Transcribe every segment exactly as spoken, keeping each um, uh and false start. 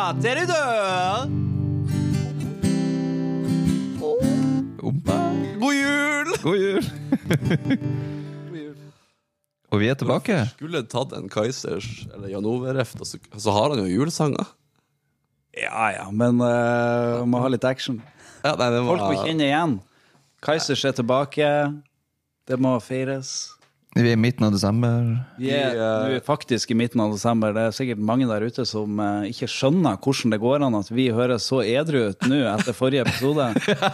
til du dør. Ompa. God jul! God jul. Og vi er tilbake. Skulle tatt en Kaisers eller Jan Ove-reft, og så, så har han jo julesanger. Ja, ja, men uh, må ha litt action. Ja, nei, det var... Folk må kjenne igjen. Kaisers er tilbake. Det må feires. Vi er i midten av desember. Vi er, vi er faktisk i midten av desember. Det er sikkert mange der ute som uh, ikke skjønner hvordan det går an at vi høres så edru ut nå etter forrige episode.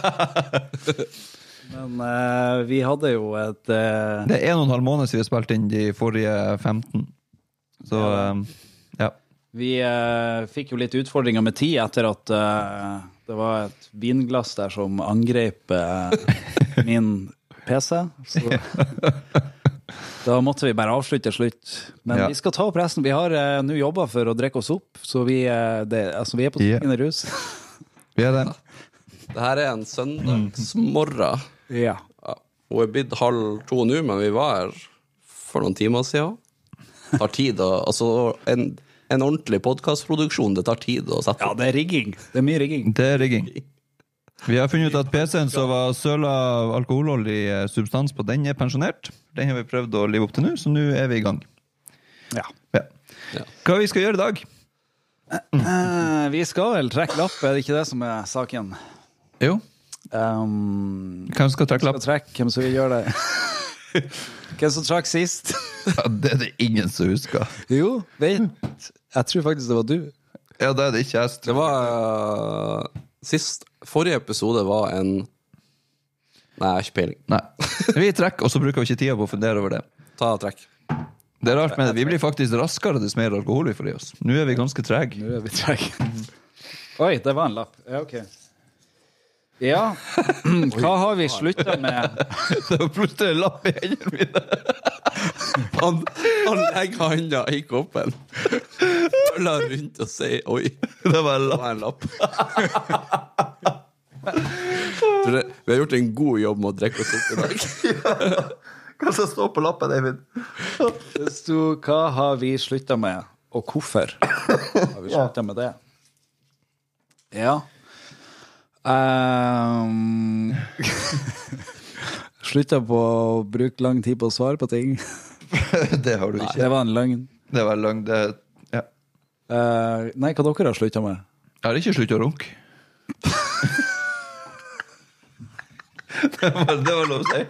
Men uh, vi hadde jo et... Uh, det er en og en halv måned siden vi spilte inn de forrige femten. Så, um, ja. Vi uh, fikk jo litt utfordringer med tid etter at uh, det var et vinglass der som angrep uh, min P C. Så da måtte vi bare avslutte slutt. Men ja. Vi skal ta opp resten. Vi har uh, nå jobbet for å drikke oss opp, så vi, uh, det, altså, vi er på tingene yeah. rus. Vi er det. Det her er en søndagsmorgen. Ja. Ja. Og er blitt halv to nå, men vi var her for noen timer siden. Det tar tid, og, altså en, en ordentlig podcastproduksjon, det tar tid å sette. Ja, det er rigging. Det er mye rigging. Det er rigging. Vi har funnet ut at P C-en som var søla alkoholholdig substans på, den er pensjonert. Den har vi prøvd å live opp til nå, så nå er vi i gang. Ja. Ja. Ja. Hva vi skal gjøre i dag? Uh, vi skal vel trekke lapp, er det ikke det som er saken? Jo. Um, hvem skal trekke lapp? Skal trekke, hvem som vil gjøre det? Hvem som trakk sist? Ja, det er det ingen som husker. Jo, vet. Jeg tror faktisk det var du. Ja, det er det ikke jeg. Det var uh, sist, forrige episode var en Nei, jeg har ikke peiling. Nei. Vi trekker, og så bruker vi ikke tida på å fundere over det. Ta trekk. Det er rart, men vi blir faktisk raskere dess mer alkohol vi får i oss. Nå er vi ganske treg. Nå er vi treg. Oi, det var en lapp. Ja, ok. Ja, hva har vi sluttet med? Det var plutselig en lapp i hendene mine. Han, han legger handa i koppen. Følger rundt og sier, oi, det var en lapp. Det var en lapp. Det, vi har gjort en god jobb med å drikke oss opp i dag. Hva som står på lappen, David? Det stod, hva har vi sluttet med, og hvorfor har vi sluttet med det? Ja. Um, sluttet på å bruke lang tid på å svare på ting. Det har du ikke. Nei, det var en løgn. Det var en løgn, det, ja. Uh, nei, hva dere har sluttet med? Jeg har ikke sluttet å runke. det, var, det var lov å si.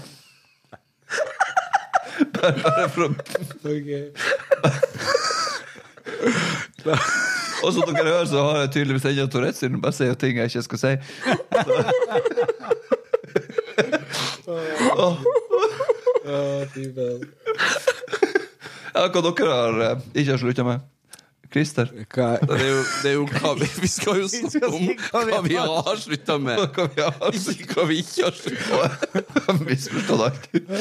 Bare, bare for å... Okay. Og som dere hører, så har jeg tydeligvis enda Tourette siden bare sier ting jeg ikke skal si. oh. Ja, hva dere har uh, ikke har sluttet med? Christer? Det er jo, det er jo hva vi, vi skal jo snakke om hva vi har sluttet med. Hva vi har, ikke hva vi ikke har sluttet med. Vi sluttet alltid.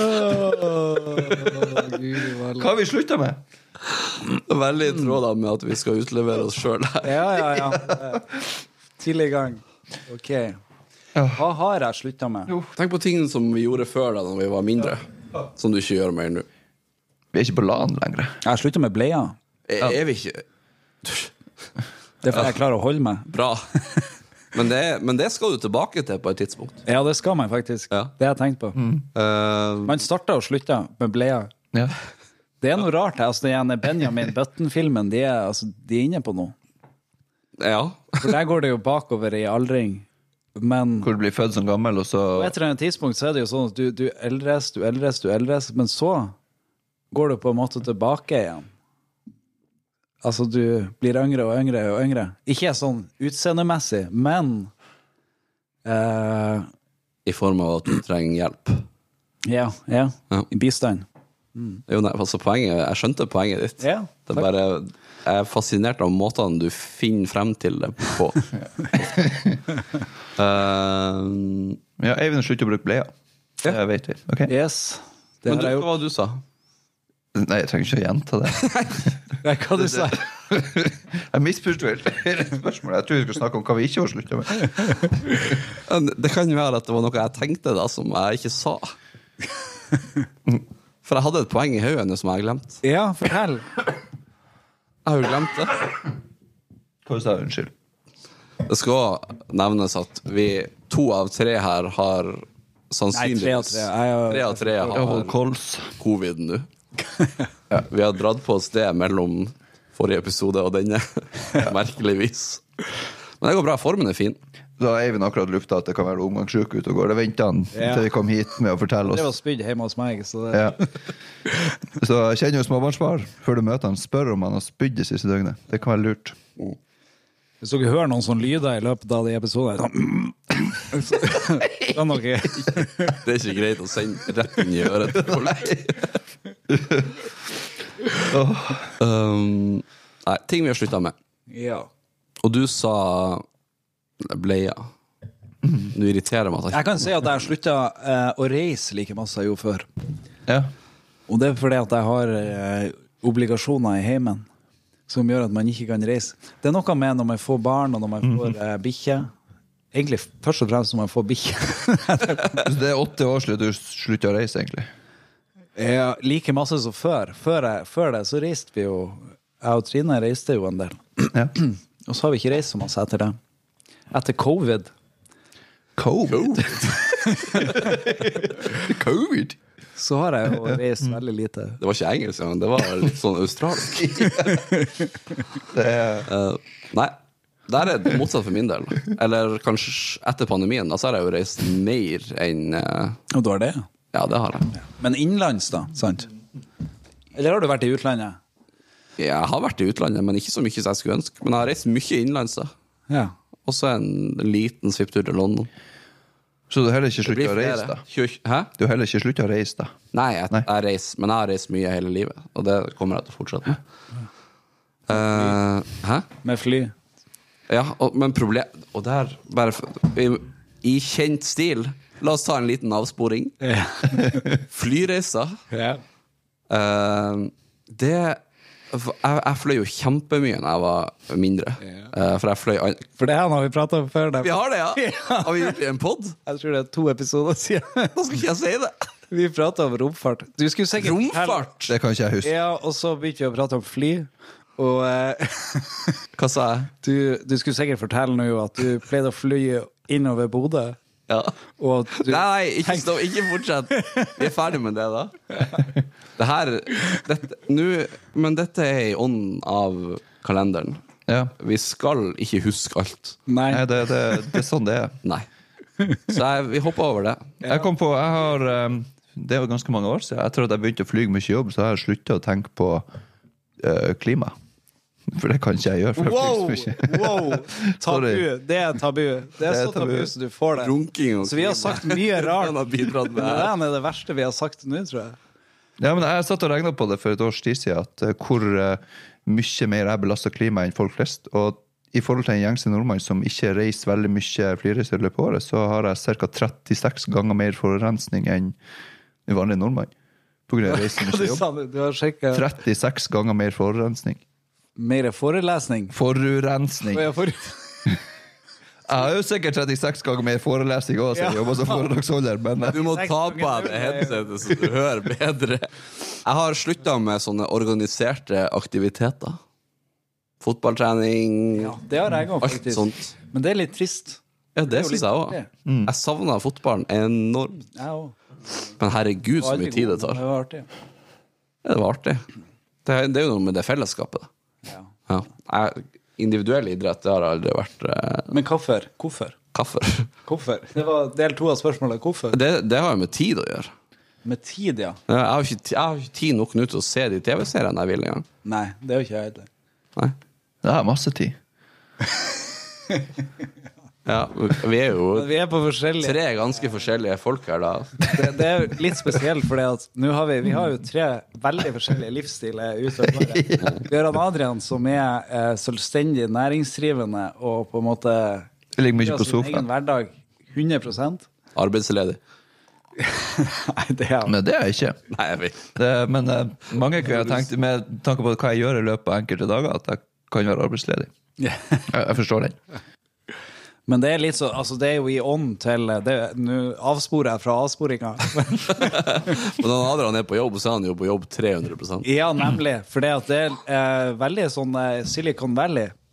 Hva har vi sluttet med? Veldig i tråd da med at vi skal utlevere oss selv her. Ja, ja, ja. Tidlig gang. Ok. Hva har jeg sluttet med? Jo. Tenk på ting som vi gjorde før da når vi var mindre, som du ikke gjør mer nå. Vi er ikke på LAN lenger. Jeg har sluttet med bleia. Er, er vi ikke... Det er for jeg klarer å holde meg. Bra. Men det, men det skal du tilbake til på et tidspunkt. Ja, det skal man faktisk. Ja. Det har jeg tenkt på. Mm. Uh, man starter og slutter med bleia. Ja. Det er noe rart. Altså, det er Benjamin Button-filmen. De er, altså, de er inne på noe. Ja. For der går det jo bakover i aldring. Men hvor du blir født som gammel, og så... På et eller annet tidspunkt så er det jo sånn at du, du eldres, du eldres, du eldres, men så går du på en måte tilbake igjen. Altså, du blir yngre og yngre og yngre. Ikke sånn utseendemessig, men... Uh, I form av at du trenger hjelp. Ja, ja. Ja. I bistand. Mm. Jo, nei, altså poenget, jeg skjønte poenget ditt. Ja, det er bare, jeg er fascinert av måtene du finner frem til det på. uh, ja, Eivind slutter å bruke bleia. Ja. Jeg vet det. Okay. Yes. Det Men du, hva var det du sa? Nei, jeg trenger ikke å gjenta det. Nei, hva du sa? Jeg misforstår hele spørsmålet. Jeg tror vi skal snakke om hva vi ikke har sluttet med. Det kan være at det var noe jeg tenkte da som jeg ikke sa. For jeg hadde et poeng i høyene som jeg har glemt. Ja, fortell. Jeg har jo glemt det. Hva sa du? Unnskyld. Det skal nevnes at vi, to av tre her har Nei, sannsynligvis tre av tre. Jeg har- Tre av tre Jeg har har kols. covid nå. Ja, vi har dratt på oss det mellom forrige episode og denne, merkeligvis. Men det går bra, formen er fin. Da har Eivind akkurat lufta at det kan være omgangssyk ute og går. Det venter han Ja. til vi kom hit med å fortelle Det var oss. spydd hjemme hos meg, så det... Ja. Så jeg kjenner jo småbarnsfar før du møter han. Spør om han har spydd det siste døgnet. Det kan være lurt. Hvis dere hører noen sånne lyder i løpet av de episodene, så kan dere... Det er ikke greit å sende rett inn i øret til folk. um, nei, ting vi har sluttet med. Ja. Og du sa bleia. Du irriterer meg at Jeg kan si at jeg har sluttet eh, å reise like masse jeg gjorde før. Ja. Og det er fordi at jeg har eh, obligasjoner i heimen som gjør at man ikke kan reise. Det er noe med når man får barn og når man får eh, bikkje. Egentlig først og fremst når man får bikkje. Så det er åtte år siden du slutter å reise, egentlig. Ja, like masse som før. Før, jeg, før det så reiste vi jo, jeg og Trine reiste jo en del. Ja. Og så har vi ikke reist så masse etter det. Etter covid. Covid? Covid? Så har jeg jo reist veldig lite. det var ikke engelsk, men det var litt sånn australsk. Det er... Uh, nei, der er det motsatt for min del. Eller kanskje etter pandemien, da så har jeg jo reist mer enn uh, Og du har det? Ja, det har jeg. Men innenlands da, sant? Eller har du vært i utlandet? Jeg har vært i utlandet, men ikke så mye som jeg skulle ønske. Men jeg har reist mye innenlands da. Ja. Også en liten svipptur til London. Så du heller ikke Det blir slutter å reise, flere. da? Tjue- Hæ? Du heller ikke slutter å reise, da? Nei, jeg, Nei. jeg reiser, men jeg har reist mye hele livet. Og det kommer jeg til å fortsette med. Uh, hæ? Med fly? Ja, og, men problem Og der, bare for, i, i kjent stil, la oss ta en liten avsporing. Ja. Flyreiser. Ja. Uh, det jeg, jeg fløy jo kjempemye da jeg var mindre. Uh, for jeg fløy an- For det her har vi pratet om før. Vi har det, ja! Har vi gjort det i en podd? Jeg tror det er to episoder siden. Da skal ikke jeg si det. Vi pratet om romfart. Du skulle sikkert Romfart? Det kan ikke jeg huske. Ja, og så begynte vi å prate om fly. Og eh, Hva sa jeg? du, du skulle sikkert fortelle nå at du pleide å fly innover Bodø. Ja. Og at du, Nei, ikke, stå, ikke fortsett. Vi er ferdig med det, da. Det her dette, nå, Men dette er i ånden av kalenderen. Ja. Vi skal ikke huske alt. Nei. Nei, det, det, det er sånn det er. Nei. Så jeg, vi hopper over det. Jeg kom på, jeg har um, det var ganske mange år siden. Etter at jeg begynte å flyge mye jobb, så har jeg sluttet å tenke på uh, klima. For det kan ikke jeg gjøre. For jeg Wow! flyger så mye. Wow! Tabu. Sorry. Det er tabu. Det er, Det er så tabu tabu. så du får det. Runking og Så vi har sagt mye rart. Han har bidratt med Men det. det er det verste vi har sagt nå, tror jeg. Ja, men jeg satt og regnet på det for et års tid siden, at uh, hvor uh, mye mer jeg belastet klimaet enn folk flest. Og i forhold til en gjengse nordmann som ikke reiser veldig mye flyreiser i løpet av året, så har jeg ca. trettiseks ganger mer forurensning enn en vanlig nordmann. På grunn av å reise Hva du mye jobb. sa du? Du har sjekket trettiseks ganger mer forurensning. mer forelesning. Forurensning. Og jeg får... Jeg har jo sikkert trettiseks ganger mer forelesning også, så jeg Ja. jobber som foredragsholder, men Du må ta på deg det headsetet så du hører bedre. Jeg har sluttet med sånne organiserte aktiviteter. Fotballtrening, Ja, det har jeg også, alt faktisk. sånt. Men det er litt trist. Ja, det er jo synes litt jeg også. artig. Jeg savner fotballen enormt. Jeg også. Men herregud, så mye tid det tar. Det var artig. Ja, det var artig. Det er, det er jo noe med det fellesskapet. da. Ja. Ja. Jeg, individuell idrett, det har aldri vært eh, Men hvorfor? Hvorfor? kaffe. Hvorfor? Det var del to av spørsmålet. Hvorfor? Det, det har jo med tid å gjøre. Med tid, ja. Jeg har ikke, ti- jeg har ikke tid nok nå til å se de T V-seriene jeg vil engang. Nei, det er jo ikke jeg heller. Nei. det er masse tid. Ja, vi er jo Men vi er på forskjellige tre ganske forskjellige folk her, da. det, det er litt spesielt, for nå har vi, vi har jo tre veldig forskjellige livsstiler ute og går. Vi har han Adrian som er eh, selvstendig næringsdrivende og på en måte Jeg ligger mye gjør på sin sofaen. egen hverdag hundre prosent. Arbeidsledig. Nei, det er Men det er jeg ikke. Nei, jeg vet. Det, men eh, mange kunne ha tenkt, med tanke på hva jeg gjør i løpet av enkelte dager, at jeg kan være arbeidsledig. Jeg, jeg forstår den. Men det er litt så, altså det er jo i ånd til det, nå avsporer jeg fra avsporinga. Men når Adrian er på jobb, så er han jo på jobb tre hundre prosent. Ja, nemlig. For det, at det er eh, veldig sånn eh, Silicon Valley.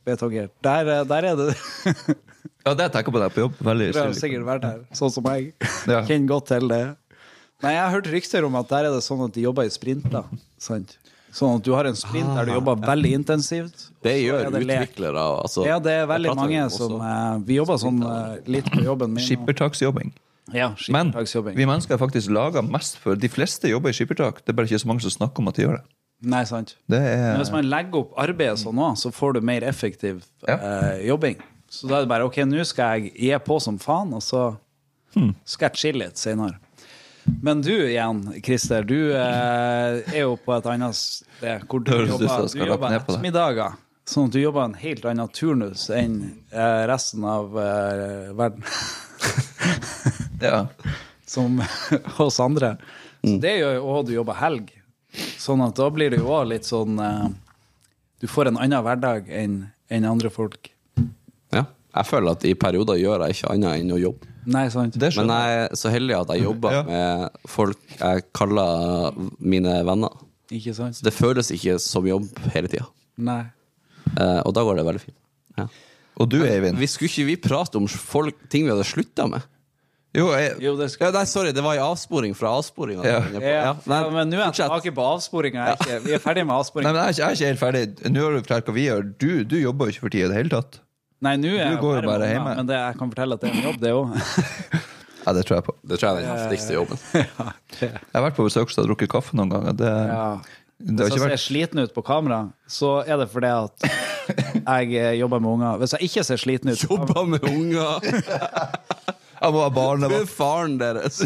betager. Der, der er det. Ja, det tenker jeg på deg på jobb. Veldig Du har stilig. sikkert vært der, sånn som jeg. Ja. Kjenner godt til det. Nei, jeg har hørt rykter om at der er det sånn at de jobber i sprinter. Sant? Sånn at du har en sprint der du jobber veldig intensivt. Det så gjør er det lek. utviklere. Altså, Ja, det er veldig jeg prater mange jo også- som eh, Vi jobber sånn eh, litt på jobben min. nå. Skippertaksjobbing. Ja, Men skippertaksjobbing. vi mennesker er faktisk laget mest for De fleste jobber i skippertak. Det er bare ikke så mange som snakker om at de gjør det. Nei, sant. Det Men er hvis man legger opp arbeidet sånn nå, så får du mer effektiv Ja. eh, jobbing. Så da er det bare, ok, nå skal jeg gi på som faen, og så skal jeg chille litt senere. Men du igjen, Christer, du eh, er jo på et annet sted hvor du Det høres ut som jobber, jeg du skal lappe jobber ned på det. ettermiddager. Sånn at du jobber en helt annen turnus enn eh, resten av eh, verden. ja. Som oss andre. Så det gjør jo også du jobber helg. Sånn at da blir det jo også litt sånn eh, du får en annen hverdag enn enn andre folk. Ja. Jeg føler at i perioder gjør jeg ikke annet enn å jobbe. Nei, sant. Det Men skjønner jeg. jeg er så heldig at jeg jobber Ja. med folk jeg kaller mine venner. Ikke sant? Det føles ikke som jobb hele tida. Nei. Eh, og da går det veldig fint. Ja. Og du, Eivind. Vi skulle ikke vi prate om folk, ting vi hadde slutta med? Jo, jeg, Jo, det Ja, skal nei, sorry, det var i avsporing fra avsporinga. Ja. ja. Nei, ja, men nå er jeg fortsett. tilbake på avsporinga. Vi er ferdig med nei, avsporinga. men jeg, er ikke, jeg er ikke helt ferdig. Nå har du fortalt hva vi gjør. Du, du jobber jo ikke for tida i det hele tatt. Nei, nå er jeg går jo ferdig bare med hjemme. unger, men det, jeg kan fortelle at det er en jobb, det òg. Ja, det tror jeg på. Det tror jeg er den heftigste jobben. Jeg har vært på besøk og drukket kaffe noen ganger. Det, Ja. det har Hvis ikke jeg vært ser sliten ut på kamera, så er det fordi at jeg eh, jobber med unger. Hvis jeg ikke ser sliten ut på kamera, Jobba med unger! Jeg må ha Du barn. er faren deres.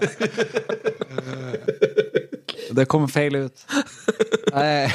det kommer feil ut. Jeg-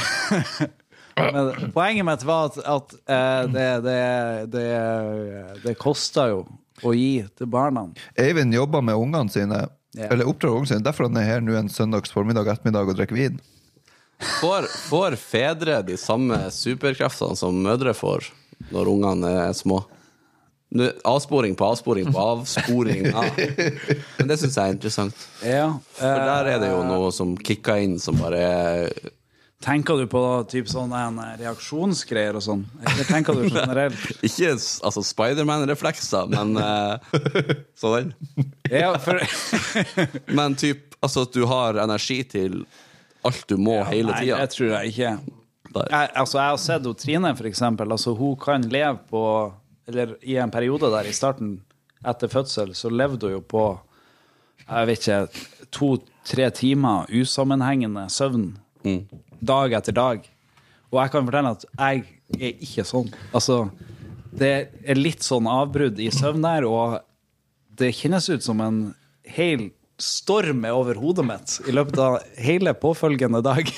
Men poenget mitt var at, at eh, det, det, det, det koster jo å gi til barna. Eivind jobber med ungene sine. Ja. Eller oppdrar ungene sine. Derfor han er her nå en søndags formiddag ettermiddag og drikker vin. Får, får fedre de samme superkreftene som mødre får når ungene er små? Nå, avsporing på avsporing på avsporing. Ja. Men det syns jeg er interessant. Ja, For der er det jo noe som kicker inn som bare er Tenker du på typ sånn en reaksjonsgreier og sånn? Eller tenker du generelt? Ikke altså Spiderman-reflekser, men uh, sånn. Ja, for Men typ altså at du har energi til alt du må hele Nei, tida. det tror jeg ikke. Der. Jeg, altså, jeg har sett jo Trine, for eksempel. Altså, hun kan leve på Eller i en periode der i starten etter fødsel, så levde hun jo på jeg vet ikke, to-tre timer usammenhengende søvn. Mm. Dag etter dag. Og jeg kan fortelle at jeg er ikke sånn. Altså, det er litt sånn avbrudd i søvn der, og det kjennes ut som en hel storm er over hodet mitt i løpet av hele påfølgende dag.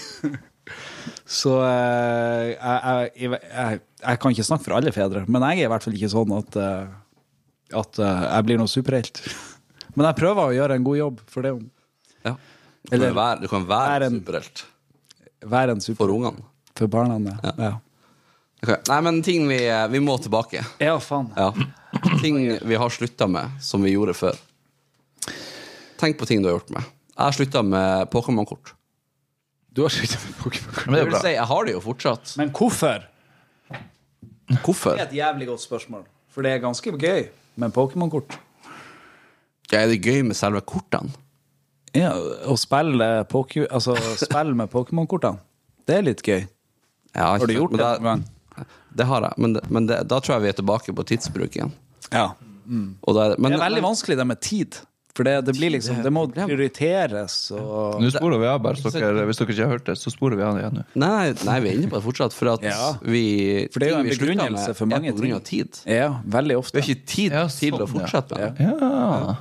Så eh, jeg, jeg, jeg, jeg kan ikke snakke for alle fedre, men jeg er i hvert fall ikke sånn at, eh, at eh, jeg blir noe superhelt. Men jeg prøver å gjøre en god jobb for det. Ja. Du kan Eller- være, du kan være er en- superhelt Være en super for ungene. for barna. Ja. Ja. Ok. Nei, men ting vi, vi må tilbake. ja, faen. Ja. Ting vi har slutta med, som vi gjorde før. Tenk på ting du har gjort med. Jeg har slutta med Pokémon-kort. Du har sluttet med Pokémon. Men det Jeg er vil bra. si, jeg har det jo fortsatt. Men hvorfor? Hvorfor? Det er et jævlig godt spørsmål. For det er ganske gøy med Pokémon-kort. Ja, er det gøy med selve kortene? Ja, å spille, Poké- altså, spille med Pokémon-kortene, det er litt gøy. Ja, Har du gjort men det da- noen gang? Det har jeg, men, det, men det, da tror jeg vi er tilbake på tidsbruk igjen. Ja. Og da er, men, Det er veldig men, vanskelig det med tid. For det, det blir liksom, det må prioriteres og Nå sporer vi av, bare så dere, hvis dere ikke har hørt det, så sporer vi av igjen nå. Nei, nei, vi er inne på det fortsatt, for at Ja. vi For det er jo ting en vi slutter begrunnelse med for mange er på grunn av ting. tid. Ja, veldig ofte. Vi har ikke tid Ja, til å sånn, ja. fortsette med det. Ja.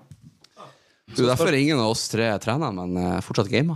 Det er jo derfor ingen av oss tre trener, men eh, fortsatt gamer.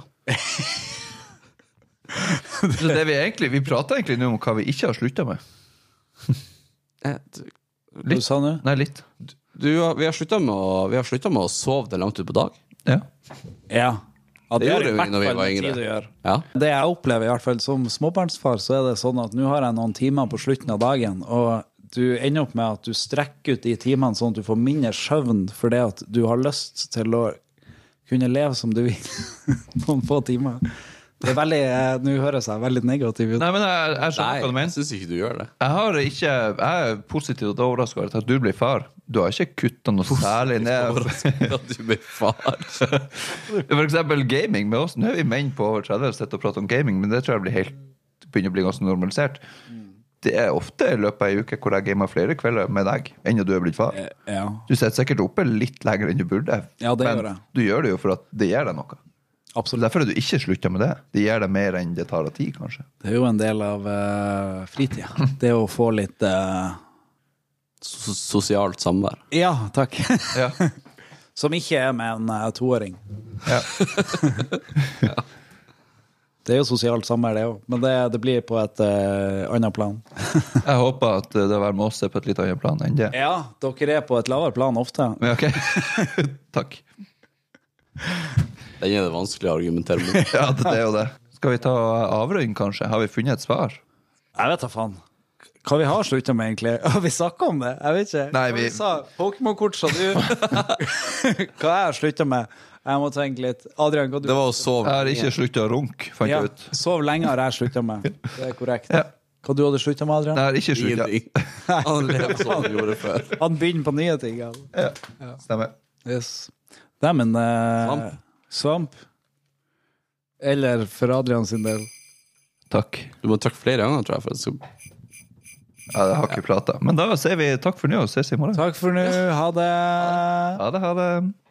Så det vi egentlig, vi prater egentlig nå om hva vi ikke har slutta med. Eh, Du sa nå? Nei, litt. Du, vi har slutta med, å- vi har sluttet med å sove det langt ut på dag. Ja. Ja. Ja, Det har gjorde i vi hvert når vi fall var med yngre. tid å gjøre. Ja. Det jeg opplever i hvert fall som småbarnsfar, så er det sånn at nå har jeg noen timer på slutten av dagen, og du ender opp med at du strekker ut de timene sånn at du får mindre søvn fordi at du har lyst til å kunne leve som du vil noen få timer. Det er veldig, eh, nå høres jeg veldig negativ ut. Nei, men jeg, jeg skjønner Nei, hva du jeg mener. syns ikke du gjør det. Jeg har ikke Jeg er positivt overrasket over at du blir far. Du har ikke kuttet noe særlig ned. Overraskende at du blir far. For eksempel gaming med oss. Nå er vi menn på over tretti og sitter og prater om gaming, men det tror jeg blir helt begynner å bli ganske normalisert. Det er ofte i løpet av en uke hvor jeg gamer flere kvelder med deg enn at du er blitt far. Eh, Ja, Du sitter sikkert oppe litt lenger enn du burde, Ja, det men gjør jeg. du gjør det jo for at det gir deg noe. absolutt. Derfor er du ikke sluttet med det. Det gir deg mer enn det tar av tid, kanskje. Det er jo en del av uh, fritida. Det å få litt uh... So sosialt samvær. Ja, takk. Ja. Som ikke er med en uh, toåring. Ja. Det er jo sosialt samvær, det òg, men det, det blir på et uh, annet plan. Jeg håper at det var med oss er på et litt annet plan enn det. Ja, dere er på et lavere plan ofte. Men ok. Takk. Den er det vanskelig å argumentere mot. Ja, det er jo det. Skal vi ta avrøyng, kanskje? Har vi funnet et svar? Jeg vet da faen. Hva vi har sluttet med, egentlig? Har vi snakket om det? Jeg vet ikke. Nei, Hva vi- sa Pokémon-kort, sa du? Hva jeg har sluttet med? Jeg må tenke litt. Adrian, hva du? Det var å sove. Jeg har ikke sluttet å runke, fant Ja, jeg ut. sov lenge har jeg sluttet med. Det er korrekt. Ja. Hva du hadde sluttet med, Adrian? Jeg har ikke sluttet. Ingenting. Han lever som han gjorde før. Han begynner på nye ting. Ja. Ja, stemmer. Yes. Dæven, uh, Svamp. svamp. Eller for Adrian sin del. Takk. Du må takke flere ganger, tror jeg. For det skal... Ja, det har ikke pratet. Men da sier vi takk for nå og ses i morgen. Takk for nå. Ha det. Ha det, ha det.